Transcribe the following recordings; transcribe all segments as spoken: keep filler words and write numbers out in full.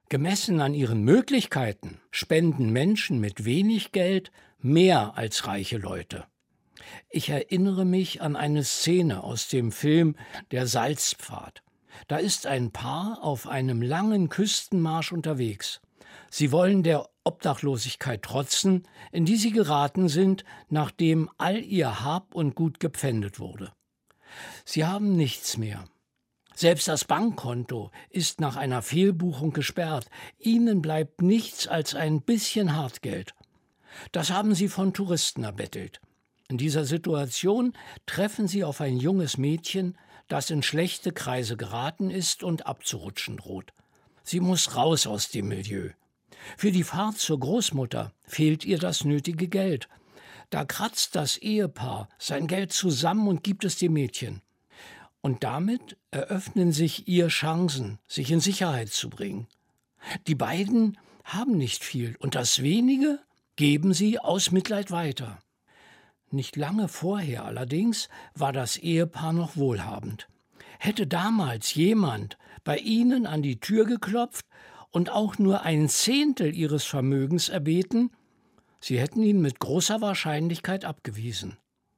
Gemessen an ihren Möglichkeiten spenden Menschen mit wenig Geld mehr als reiche Leute. Ich erinnere mich an eine Szene aus dem Film Der Salzpfad. Da ist ein Paar auf einem langen Küstenmarsch unterwegs. Sie wollen der Obdachlosigkeit trotzen, in die sie geraten sind, nachdem all ihr Hab und Gut gepfändet wurde. Sie haben nichts mehr. Selbst das Bankkonto ist nach einer Fehlbuchung gesperrt. Ihnen bleibt nichts als ein bisschen Hartgeld. Das haben sie von Touristen erbettelt. In dieser Situation treffen sie auf ein junges Mädchen, das in schlechte Kreise geraten ist und abzurutschen droht. Sie muss raus aus dem Milieu. Für die Fahrt zur Großmutter fehlt ihr das nötige Geld. Da kratzt das Ehepaar sein Geld zusammen und gibt es dem Mädchen. Und damit eröffnen sich ihr Chancen, sich in Sicherheit zu bringen. Die beiden haben nicht viel und das Wenige geben sie aus Mitleid weiter. Nicht lange vorher allerdings war das Ehepaar noch wohlhabend. Hätte damals jemand bei ihnen an die Tür geklopft und auch nur ein Zehntel ihres Vermögens erbeten, sie hätten ihn mit großer Wahrscheinlichkeit abgewiesen.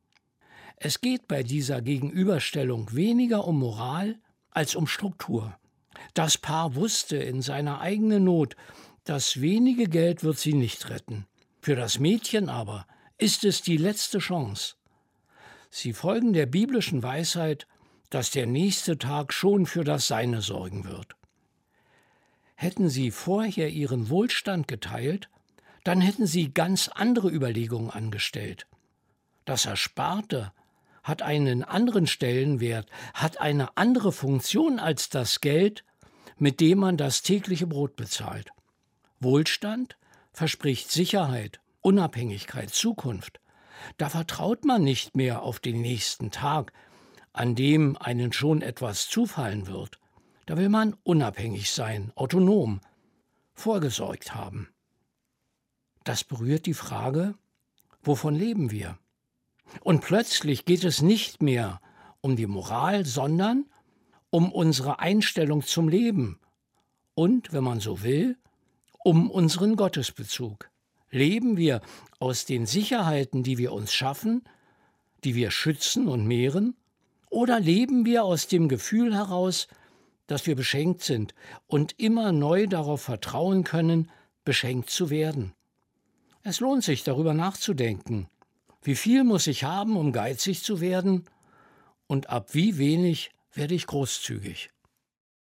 Es geht bei dieser Gegenüberstellung weniger um Moral als um Struktur. Das Paar wusste in seiner eigenen Not, das wenige Geld wird sie nicht retten. Für das Mädchen aber ist es die letzte Chance. Sie folgen der biblischen Weisheit, dass der nächste Tag schon für das Seine sorgen wird. Hätten sie vorher ihren Wohlstand geteilt, dann hätten sie ganz andere Überlegungen angestellt. Das Ersparte hat einen anderen Stellenwert, hat eine andere Funktion als das Geld, mit dem man das tägliche Brot bezahlt. Wohlstand verspricht Sicherheit, Unabhängigkeit, Zukunft. Da vertraut man nicht mehr auf den nächsten Tag, an dem einen schon etwas zufallen wird. Da will man unabhängig sein, autonom, vorgesorgt haben. Das berührt die Frage, wovon leben wir? Und plötzlich geht es nicht mehr um die Moral, sondern um unsere Einstellung zum Leben und, wenn man so will, um unseren Gottesbezug. Leben wir aus den Sicherheiten, die wir uns schaffen, die wir schützen und mehren, oder leben wir aus dem Gefühl heraus, dass wir beschenkt sind und immer neu darauf vertrauen können, beschenkt zu werden? Es lohnt sich, darüber nachzudenken. Wie viel muss ich haben, um geizig zu werden? Und ab wie wenig werde ich großzügig?